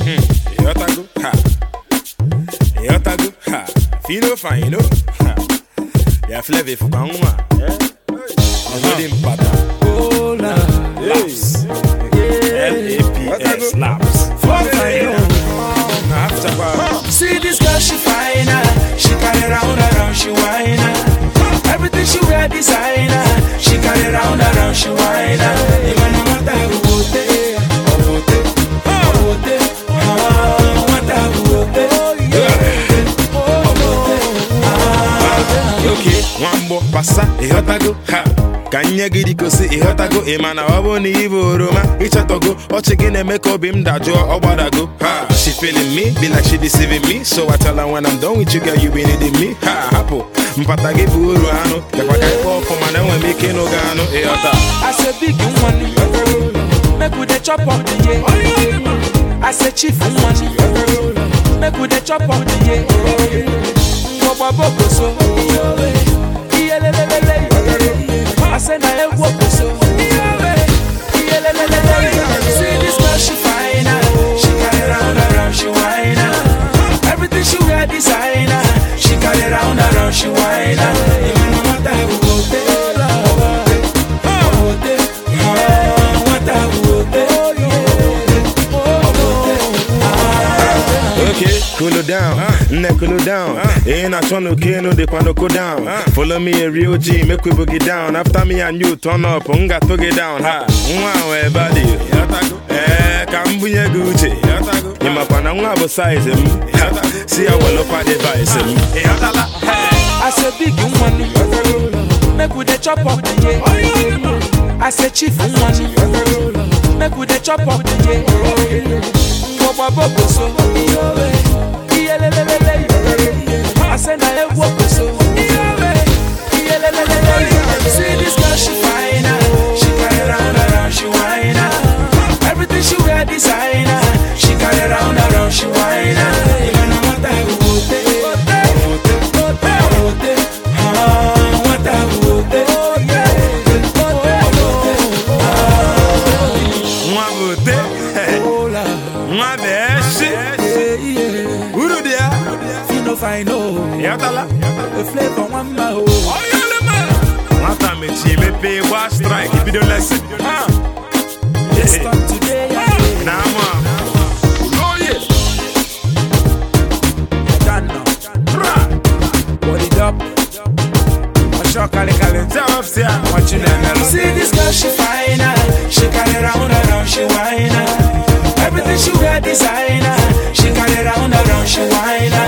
Yotago, ha. Yotago, ha. Fino fine, you know. Ha. Ya flavor for kanwa. Holding pattern. Laps. LAPS. Laps. See this girl, she fine. She carry round, she whine. Everything she wear designer. She carry round, she whine. Even no matter who okay, Wambo pasa, Ihotago, ha. Kanye gidi kosi Ihotago, Imana waboni ivo Roma, Ichatogo, Ochigine make up him that jo Obadago, ha. She feeling me, be like she deceiving me. So I tell her when I'm done with you, girl, you be needing me. Ha, hapo, mpatagi buru ano, Yakwaka ipo komane we make no gano, Ihota. I said big money, make with the chop on the year. I said chief money, make with the chop on the year. So I said I walk so see this girl, she fine. She carry round, she whine. Everything she wear designer. She carry round, she whine. Even no matter who okay, cool it down, cool it down. Ain't I trying to kill no, they wanna go down. Follow me a real G, make we boogie down. After me and you turn up, unga to get down. Ha, wow, everybody. Kambuye Gucci. Ima pana unga size him. See I will up at device him. I said big money, make with the chop up the year. I said chief money, make with the chop up the year. I said I walk so see this girl, she fine. She carry round, she whine. Everything she wear designer. She carry round, she whine. Even no matter who I know. The flavor one more. What time it's me pay one strike if you don't listen. Yes, come today. Nah, man. Oh yeah. Done now. What it up? What's your color? What you know? See this girl, she fine. She carry round, she whine. Everything she wear designer. She carry round, she whine.